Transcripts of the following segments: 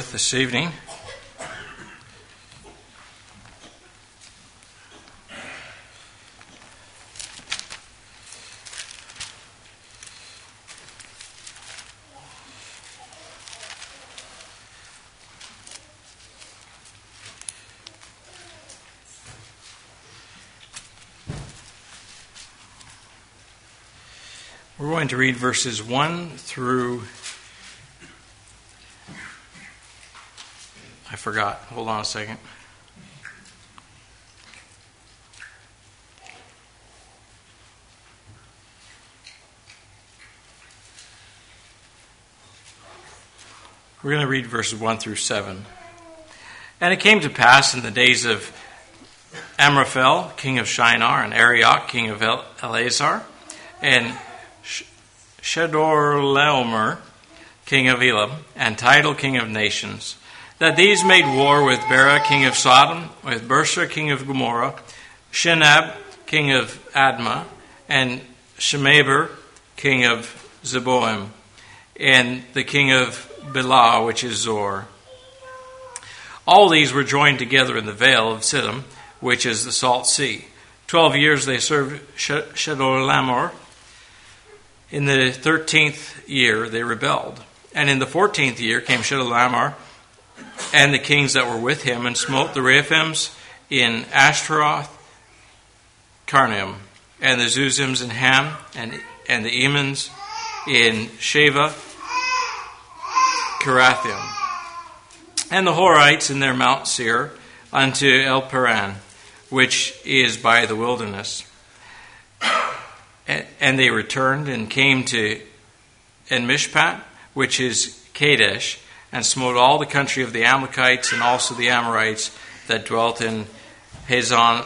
with this evening. We're going to read verses 1 through... I forgot. Hold on a second. We're going to read verses 1 through 7. And it came to pass in the days of Amraphel, king of Shinar, and Arioch, king of Eleazar, and Chedorlaomer, king of Elam, and Tidal, king of nations, that these made war with Bera, king of Sodom, with Bersha, king of Gomorrah, Shinab, king of Admah, and Shemeber, king of Zeboim, and the king of Bela, which is Zor. All these were joined together in the vale of Siddim, which is the Salt Sea. 12 years they served Chedorlaomer. In the 13th year they rebelled. And in the 14th year came Chedorlaomer and the kings that were with him, and smote the Rephaims in Ashtaroth Karnaim, and the Zuzims in Ham, and the Emans in Sheva Kirathim, and the Horites in their Mount Seir unto El Paran, which is by the wilderness. And they returned and came to En-Mishpat, which is Kadesh, and smote all the country of the Amalekites and also the Amorites that dwelt in Hazon,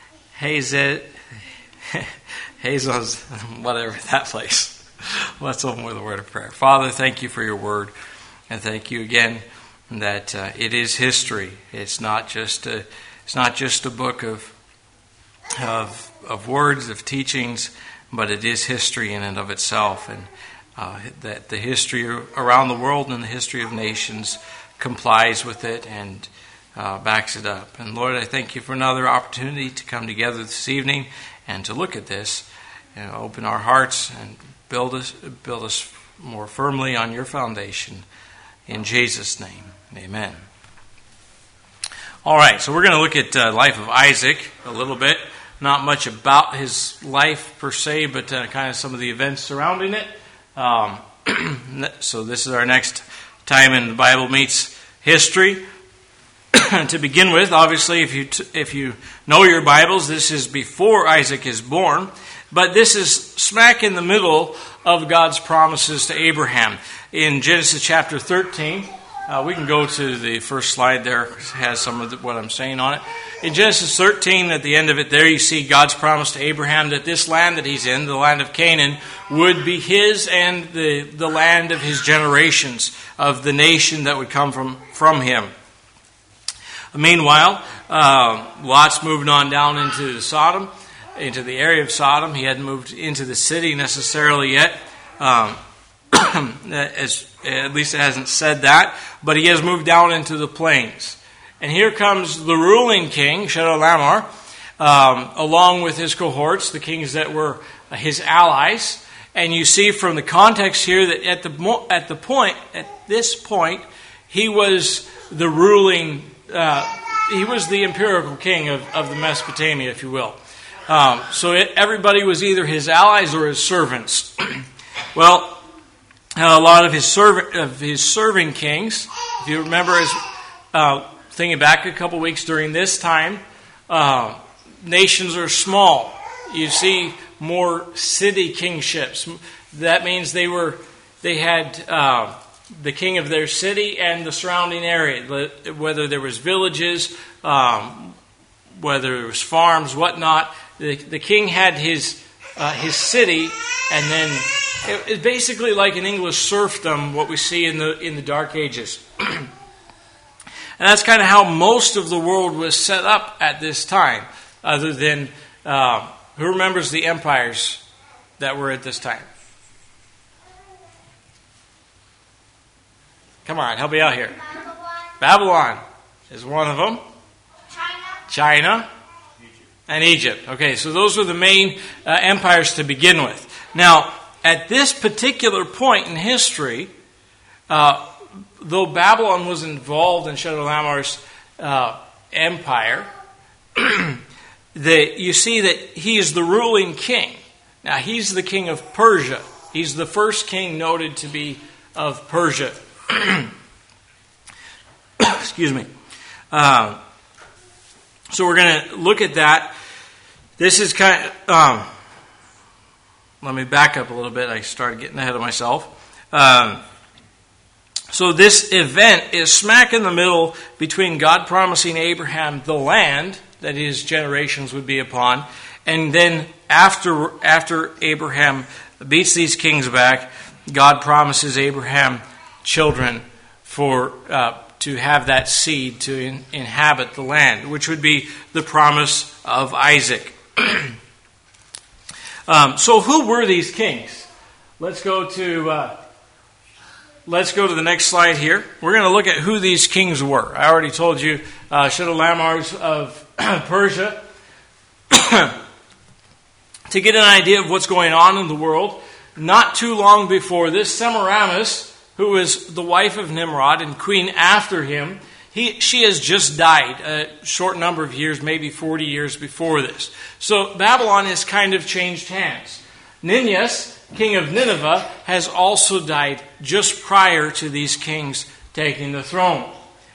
whatever that place. Let's open with a word of prayer. Father, thank you for your word, and thank you again that it is history. It's not just a book of words, of teachings, but it is history in and of itself, and that the history around the world and the history of nations complies with it and backs it up. And Lord, I thank you for another opportunity to come together this evening and to look at this and open our hearts and build us more firmly on your foundation. In Jesus' name, amen. All right, so we're going to look at the life of Isaac a little bit. Not much about his life per se, but kind of some of the events surrounding it. So this is our next time in the Bible meets history. To begin with, obviously, if you know your Bibles, this is before Isaac is born, but this is smack in the middle of God's promises to Abraham. In Genesis chapter 13, we can go to the first slide there. It has some of what I'm saying on it. In Genesis 13, at the end of it there, you see God's promise to Abraham that this land that he's in, the land of Canaan, would be his and the land of his generations, of the nation that would come from him. Meanwhile, Lot's moved on down into Sodom, into the area of Sodom. He hadn't moved into the city necessarily yet. At least it hasn't said that, but he has moved down into the plains. And here comes the ruling king, Chedorlaomer, along with his cohorts, the kings that were his allies. And you see from the context here that at this point, he was the ruling, he was the empirical king of the Mesopotamia, if you will. So everybody was either his allies or his servants. Well, a lot of his serving kings, if you remember, thinking back a couple weeks during this time, nations are small. You see more city kingships. That means they had the king of their city and the surrounding area, whether there was villages, whether there was farms, whatnot. The king had his city, and then it's basically like an English serfdom, what we see in the Dark Ages. And that's kind of how most of the world was set up at this time, other than, who remembers the empires that were at this time? Come on, help me out here. Babylon is one of them. China. And Egypt. Okay, so those were the main empires to begin with. Now, at this particular point in history, though Babylon was involved in Chedorlaomer's empire, you see that he is the ruling king. Now, he's the king of Persia. He's the first king noted to be of Persia. Excuse me. So we're going to look at that. This is kind of... let me back up a little bit. I started getting ahead of myself. So this event is smack in the middle between God promising Abraham the land that his generations would be upon, and then after Abraham beats these kings back, God promises Abraham children to have that seed to inhabit the land, which would be the promise of Isaac. So who were these kings? Let's go to the next slide here. We're going to look at who these kings were. I already told you Chedorlaomer of Persia. To get an idea of what's going on in the world, not too long before this, Semiramis, who was the wife of Nimrod and queen after him, she has just died a short number of years, maybe 40 years before this. So Babylon has kind of changed hands. Ninus, king of Nineveh, has also died just prior to these kings taking the throne.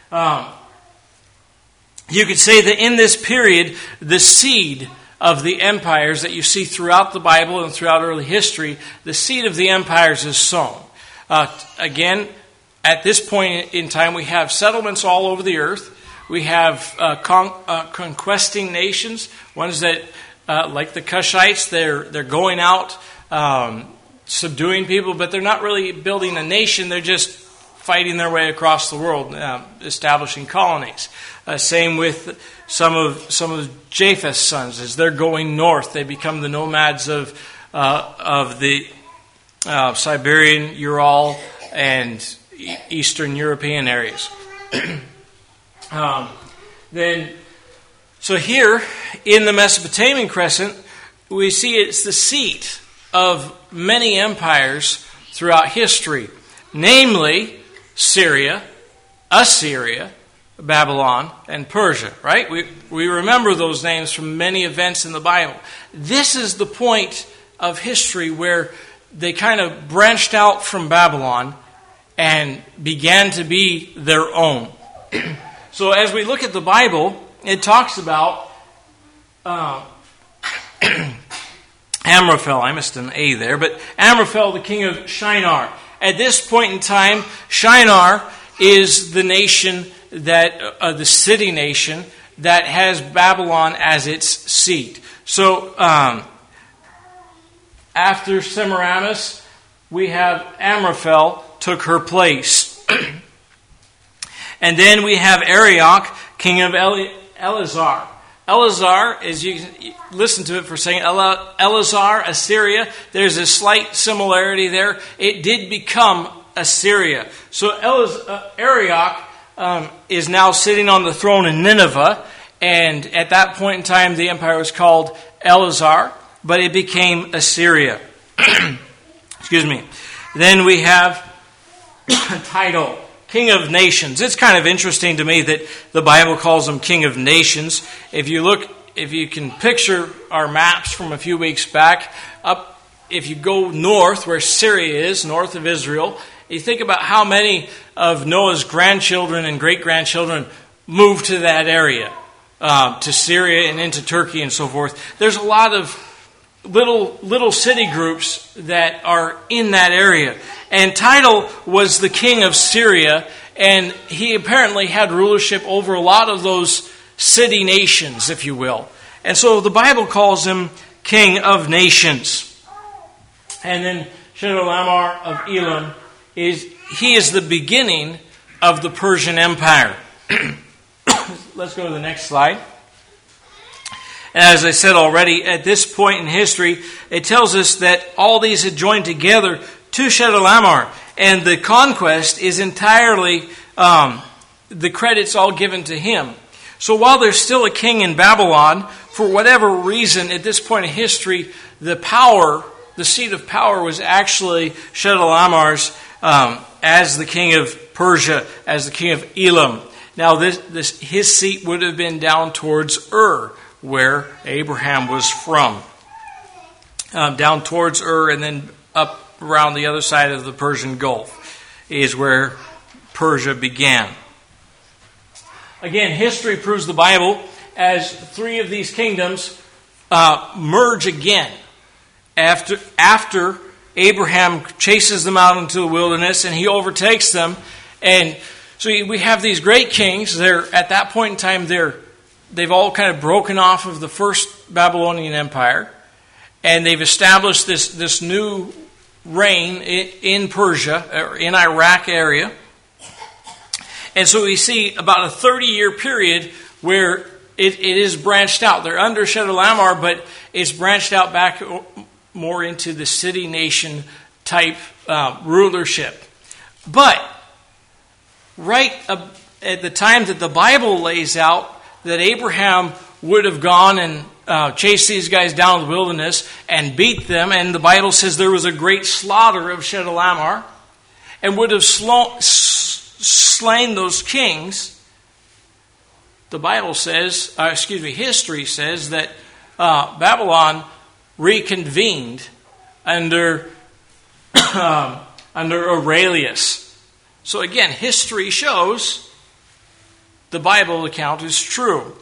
You could say that in this period, the seed of the empires that you see throughout the Bible and throughout early history, the seed of the empires is sown. Again, at this point in time, we have settlements all over the earth. We have conquesting nations, ones that, like the Cushites, they're going out, subduing people, but they're not really building a nation. They're just fighting their way across the world, establishing colonies. Same with some of Japheth's sons. As they're going north, they become the nomads of the Siberian, Ural, and Eastern European areas. So here in the Mesopotamian crescent, we see it's the seat of many empires throughout history, namely Syria, Assyria, Babylon, and Persia, right? We remember those names from many events in the Bible. This is the point of history where they kind of branched out from Babylon and began to be their own. So as we look at the Bible, it talks about Amraphel. I missed an A there, but Amraphel, the king of Shinar. At this point in time, Shinar is the nation that, the city nation that has Babylon as its seat. So after Semiramis, we have Amraphel took her place. And then we have Arioch, king of Elazar. Elazar, as you listen to it for a second, Elazar, Assyria, there's a slight similarity there. It did become Assyria. So Arioch is now sitting on the throne in Nineveh, and at that point in time the empire was called Elazar, but it became Assyria. Excuse me. Then we have Tidal, king of nations. It's kind of interesting to me that the Bible calls him king of nations. If you can picture our maps from a few weeks back, if you go north where Syria is, north of Israel, you think about how many of Noah's grandchildren and great-grandchildren moved to that area, to Syria and into Turkey and so forth. There's a lot of little city groups that are in that area. And Tidal was the king of Syria, and he apparently had rulership over a lot of those city nations, if you will. And so the Bible calls him king of nations. And then Chedorlaomer of Elam is the beginning of the Persian Empire. Let's go to the next slide. And as I said already, at this point in history, it tells us that all these had joined together to Chedorlaomer, and the conquest is entirely the credit's all given to him. So while there's still a king in Babylon, for whatever reason, at this point in history, the seat of power was actually Chedorlaomer's as the king of Persia, as the king of Elam. Now, his seat would have been down towards Ur, where Abraham was from. Down towards Ur and then up around the other side of the Persian Gulf is where Persia began. Again, history proves the Bible as three of these kingdoms merge again after Abraham chases them out into the wilderness and he overtakes them. And so we have these great kings. They're at that point in time they've all kind of broken off of the first Babylonian Empire, and they've established this new reign in Persia, or in Iraq area. And so we see about a 30-year period where it is branched out. They're under Chedorlaomer, but it's branched out back more into the city-nation type rulership. But right at the time that the Bible lays out that Abraham would have gone and chased these guys down in the wilderness and beat them, and the Bible says there was a great slaughter of Chedorlaomer, and would have slain those kings. The Bible says, history says that Babylon reconvened under Aurelius. So again, history shows the Bible account is true.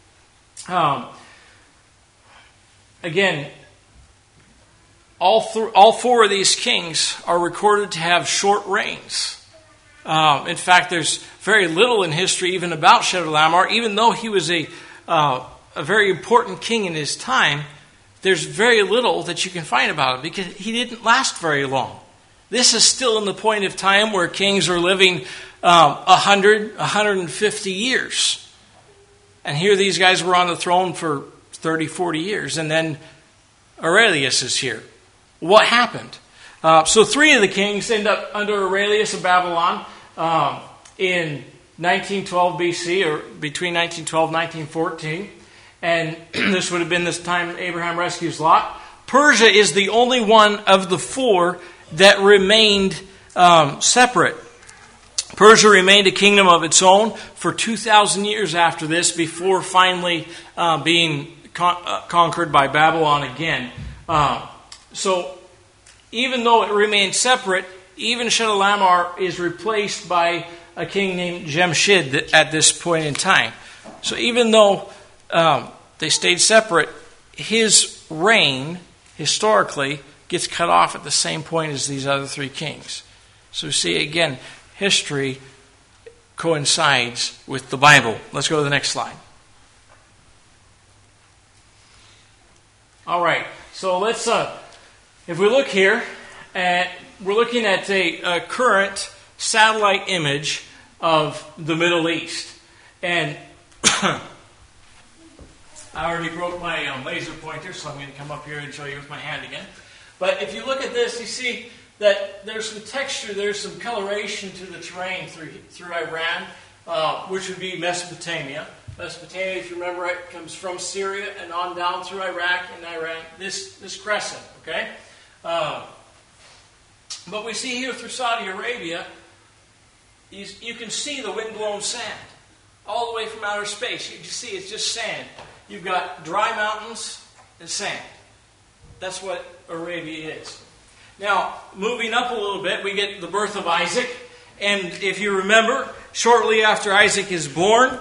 Again, all four of these kings are recorded to have short reigns. In fact, there's very little in history even about Chedorlaomer. Even though he was a very important king in his time, there's very little that you can find about him because he didn't last very long. This is still in the point of time where kings are living 100, 150 years. And here these guys were on the throne for 30, 40 years. And then Aurelius is here. What happened? So three of the kings end up under Aurelius of Babylon in 1912 BC, or between 1912 and 1914. And this would have been this time Abraham rescues Lot. Persia is the only one of the four that remained separate. Persia remained a kingdom of its own for 2,000 years after this, before finally being conquered by Babylon again. So even though it remained separate, even Chedorlaomer is replaced by a king named Jemshid at this point in time. So even though they stayed separate, his reign, historically, gets cut off at the same point as these other three kings. So see, again, history coincides with the Bible. Let's go to the next slide. All right, so let's, if we look here, we're looking at a current satellite image of the Middle East. And I already broke my laser pointer, so I'm going to come up here and show you with my hand again. But if you look at this, you see that there's some texture, there's some coloration to the terrain through Iran, which would be Mesopotamia. Mesopotamia, if you remember it, comes from Syria and on down through Iraq and Iran. This crescent, okay? But we see here through Saudi Arabia, you can see the wind-blown sand all the way from outer space. You can see it's just sand. You've got dry mountains and sand. That's what Arabia is. Now, moving up a little bit, we get the birth of Isaac. And if you remember, shortly after Isaac is born,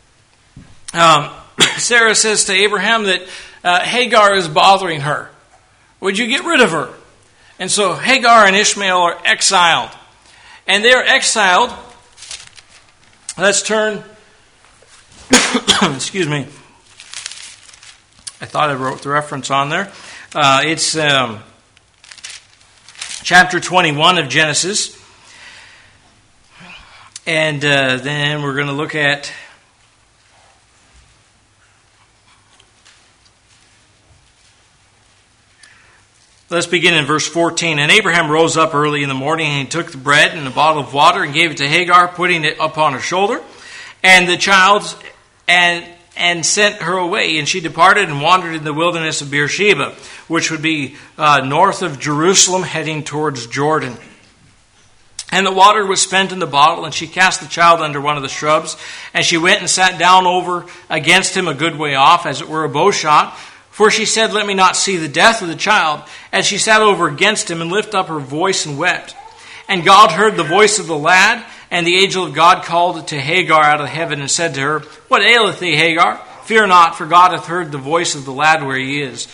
Sarah says to Abraham that Hagar is bothering her. Would you get rid of her? And so Hagar and Ishmael are exiled. And they're exiled. Let's turn. Excuse me. I thought I wrote the reference on there. It's chapter 21 of Genesis. And then we're going to look at let's begin in verse 14. And Abraham rose up early in the morning, and he took the bread and a bottle of water and gave it to Hagar, putting it upon her shoulder. and the child and sent her away. And she departed and wandered in the wilderness of Beersheba, which would be north of Jerusalem, heading towards Jordan. And the water was spent in the bottle, and she cast the child under one of the shrubs. And she went and sat down over against him a good way off, as it were a bow shot. For she said, let me not see the death of the child. And she sat over against him and lifted up her voice and wept. And God heard the voice of the lad, and the angel of God called to Hagar out of heaven and said to her, what aileth thee, Hagar? Fear not, for God hath heard the voice of the lad where he is.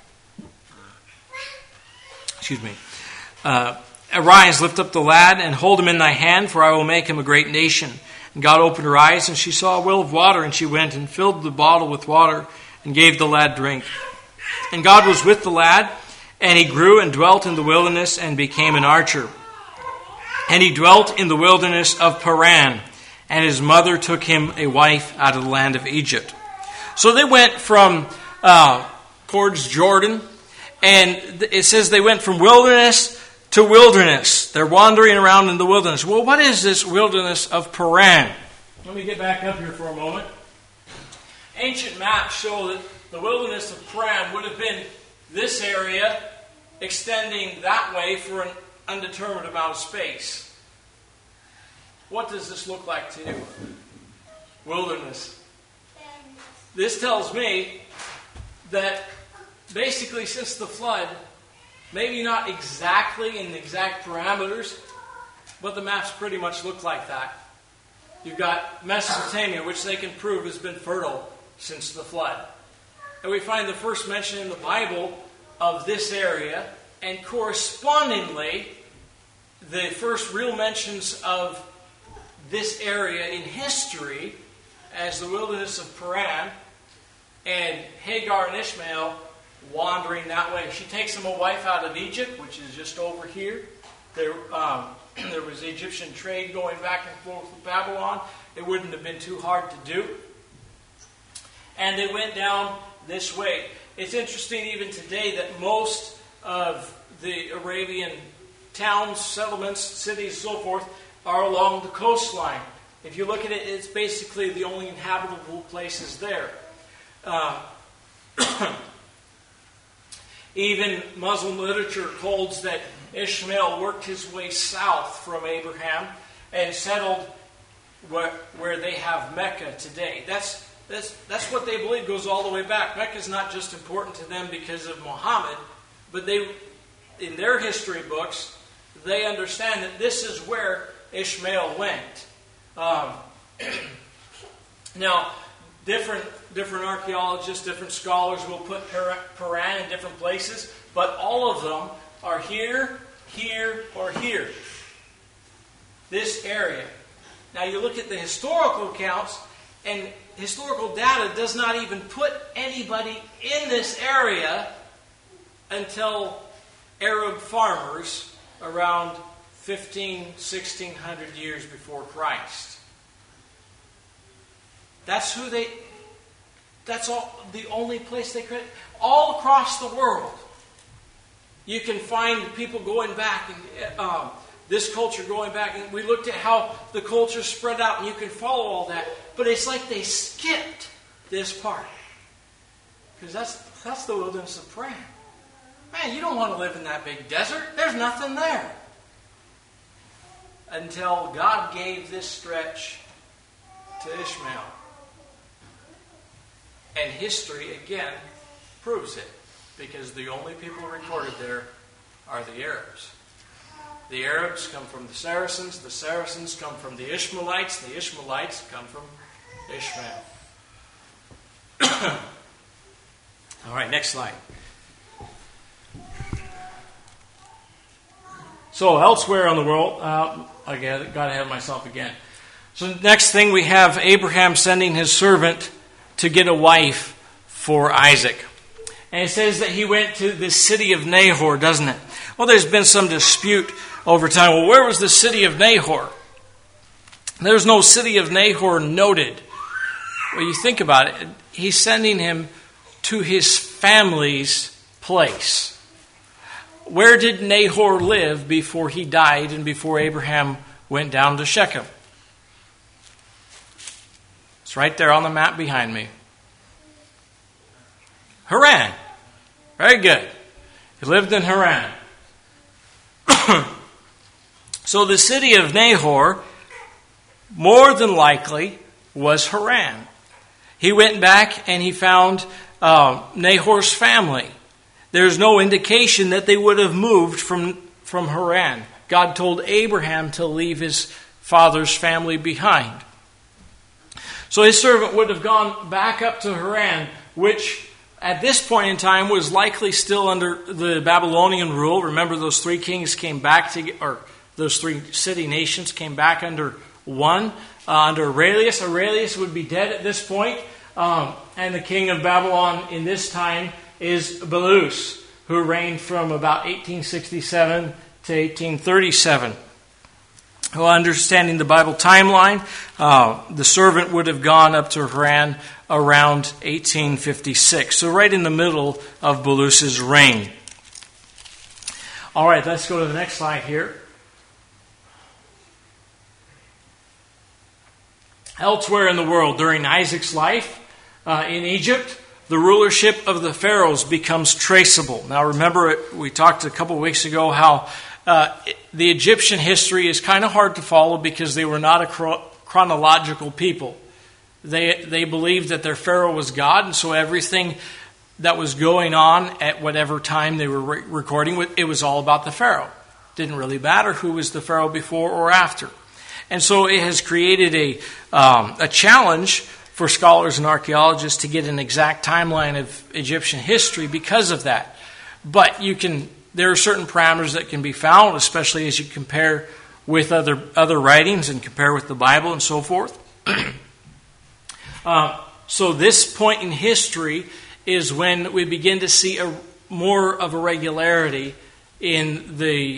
Arise, lift up the lad, and hold him in thy hand, for I will make him a great nation. And God opened her eyes, and she saw a well of water, and she went and filled the bottle with water, and gave the lad drink. And God was with the lad, and he grew and dwelt in the wilderness, and became an archer. And he dwelt in the wilderness of Paran, and his mother took him a wife out of the land of Egypt. So they went from towards Jordan, and it says they went from wilderness to wilderness. They're wandering around in the wilderness. Well, what is this wilderness of Paran? Let me get back up here for a moment. Ancient maps show that the wilderness of Paran would have been this area extending that way for an undetermined amount of space. What does this look like to you? Wilderness. This tells me that basically since the flood, maybe not exactly in the exact parameters, but the maps pretty much look like that. You've got Mesopotamia, which they can prove has been fertile since the flood. And we find the first mention in the Bible of this area, and correspondingly, the first real mentions of this area in history as the wilderness of Paran, and Hagar and Ishmael wandering that way. She takes them a wife out of Egypt, which is just over here. There was Egyptian trade going back and forth with Babylon. It wouldn't have been too hard to do. And they went down this way. It's interesting even today that most of the Arabian towns, settlements, cities, so forth, are along the coastline. If you look at it, it's basically the only inhabitable places there. Even Muslim literature holds that Ishmael worked his way south from Abraham and settled where they have Mecca today. That's what they believe goes all the way back. Mecca is not just important to them because of Muhammad, but they, in their history books, they understand that this is where Ishmael went. Now, different archaeologists, different scholars will put Paran in different places, but all of them are here, or here. This area. Now you look at the historical accounts, and historical data does not even put anybody in this area until Arab farmers around 1600 years before Christ. That's all, the only place they could. All across the world, you can find people going back, and this culture going back. And we looked at how the culture spread out, and you can follow all that. But it's like they skipped this part. Because that's the wilderness of Paran. Man, you don't want to live in that big desert. There's nothing there. Until God gave this stretch to Ishmael. And history, again, proves it. Because the only people recorded there are the Arabs. The Arabs come from the Saracens come from the Ishmaelites come from Ishmael. All right, next slide. So elsewhere on the world, I got ahead of myself again. So next thing we have Abraham sending his servant to get a wife for Isaac. And it says that he went to the city of Nahor, doesn't it? Well, there's been some dispute over time. Well, where was the city of Nahor? There's no city of Nahor noted. Well, you think about it. He's sending him to his family's place. Where did Nahor live before he died and before Abraham went down to Shechem? It's right there on the map behind me. Haran. Very good. He lived in Haran. So the city of Nahor, more than likely, was Haran. He went back and he found Nahor's family. There's no indication that they would have moved from Haran. God told Abraham to leave his father's family behind. So his servant would have gone back up to Haran, which at this point in time was likely still under the Babylonian rule. Remember, those three kings came back or those three city nations came back under one, under Arelius. Arelius would be dead at this point, and the king of Babylon in this time is Belus, who reigned from about 1867 to 1837. Well, understanding the Bible timeline, the servant would have gone up to Haran around 1856. So right in the middle of Belus's reign. All right, let's go to the next slide here. Elsewhere in the world, during Isaac's life in Egypt, the rulership of the pharaohs becomes traceable. Now remember, we talked a couple weeks ago how the Egyptian history is kind of hard to follow because they were not a chronological people. They believed that their pharaoh was God, and so everything that was going on at whatever time they were recording, it was all about the pharaoh. Didn't really matter who was the pharaoh before or after. And so it has created a challenge for scholars and archaeologists to get an exact timeline of Egyptian history because of that. But there are certain parameters that can be found, especially as you compare with other writings and compare with the Bible and so forth. So this point in history is when we begin to see more of a regularity in the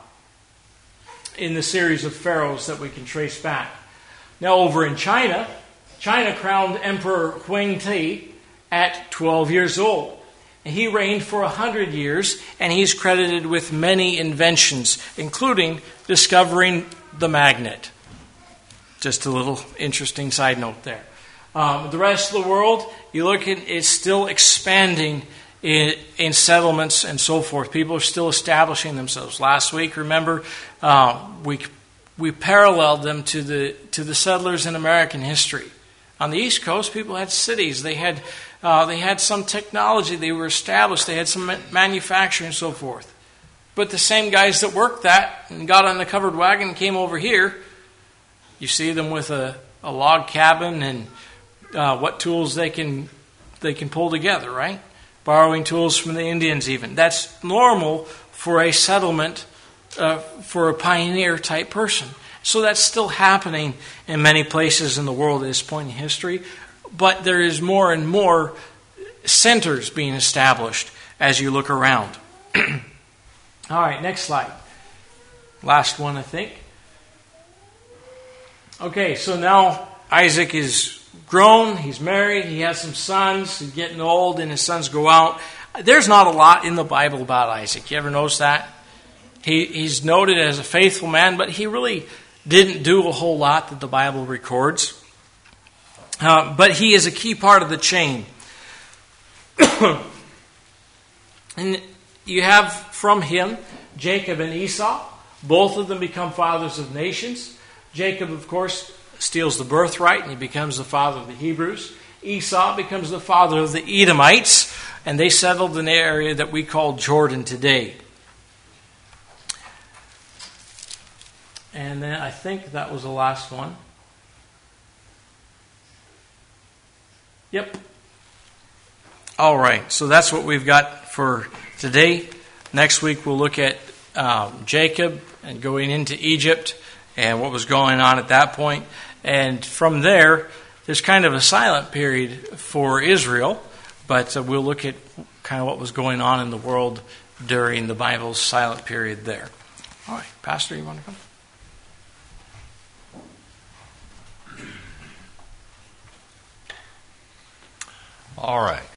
series of pharaohs that we can trace back. Now over in China crowned Emperor Huang Ti at 12 years old. And he reigned for 100 years, and he's credited with many inventions, including discovering the magnet. Just a little interesting side note there. The rest of the world, you look at, it's still expanding in settlements and so forth. People are still establishing themselves. Last week, remember, we paralleled them to the settlers in American history. On the East Coast, people had cities. They had some technology. They were established. They had some manufacturing and so forth. But the same guys that worked that and got on the covered wagon and came over here, you see them with a log cabin and what tools they can pull together, right? Borrowing tools from the Indians even. That's normal for a settlement, for a pioneer type person. So that's still happening in many places in the world at this point in history. But there is more and more centers being established as you look around. All right, next slide. Last one, I think. Okay, so now Isaac is grown, he's married, he has some sons, he's getting old, and his sons go out. There's not a lot in the Bible about Isaac. You ever notice that? He's noted as a faithful man, but he really didn't do a whole lot that the Bible records. But he is a key part of the chain. And you have from him Jacob and Esau. Both of them become fathers of nations. Jacob, of course, steals the birthright and he becomes the father of the Hebrews. Esau becomes the father of the Edomites, and they settled in the area that we call Jordan today. And then I think that was the last one. Yep. All right, so that's what we've got for today. Next week we'll look at Jacob and going into Egypt and what was going on at that point. And from there, there's kind of a silent period for Israel, but we'll look at kind of what was going on in the world during the Bible's silent period there. All right, Pastor, you want to come? All right.